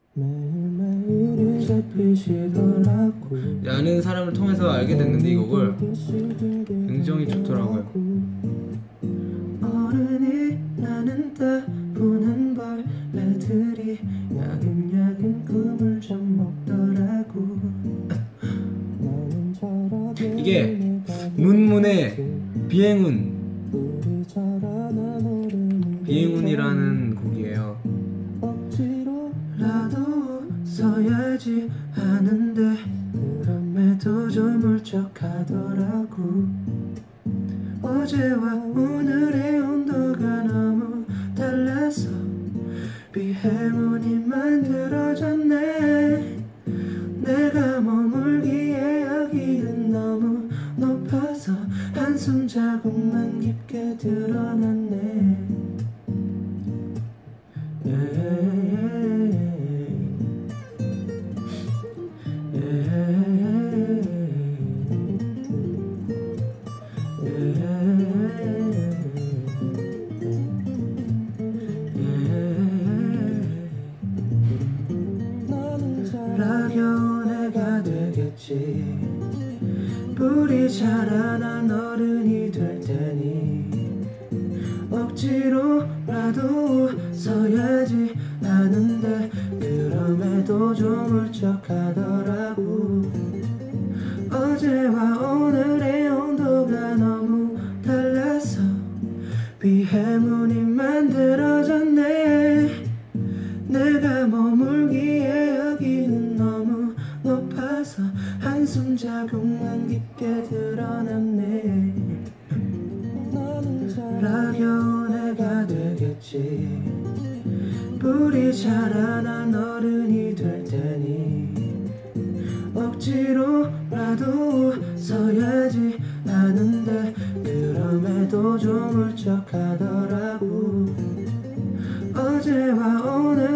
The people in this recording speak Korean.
매일매일이 잡히시더라고. 아는 사람을 통해서 알게 됐는데 이 곡을 굉장히 좋더라고요. 어른이 나는 따보는 벌레들이 야금야금 꿈을 좀 먹더라고. 이게 문문의 비행운이라는 곡이에요. 억지로라도 서야지 하는데 그럼에도 좀 울적하더라고. 어제와 오늘의 온도가 너무 달라서 비행운이 만들어졌네. 내가 머물기에 여기는 너무 높아서 한숨 자국만 깊게 드러났네. 라겨운 애가 되겠지. 불이 자라난 어른이 될 테니 억지로라도 서야지 하는데 그럼에도 좀 울적하더라고. 어제와 오늘의 온도가 너무 달라서 비행운이 만들어졌네. 내가 머물기에 여기는 너무 높아서 한숨 자국만 깊게 드러났네. 라겨운 애가 되겠지. 불이 자라난 어른이 될 테니 억지로라도 서야지 하는데 그럼에도 좀 울적하더라고. 어제와 오늘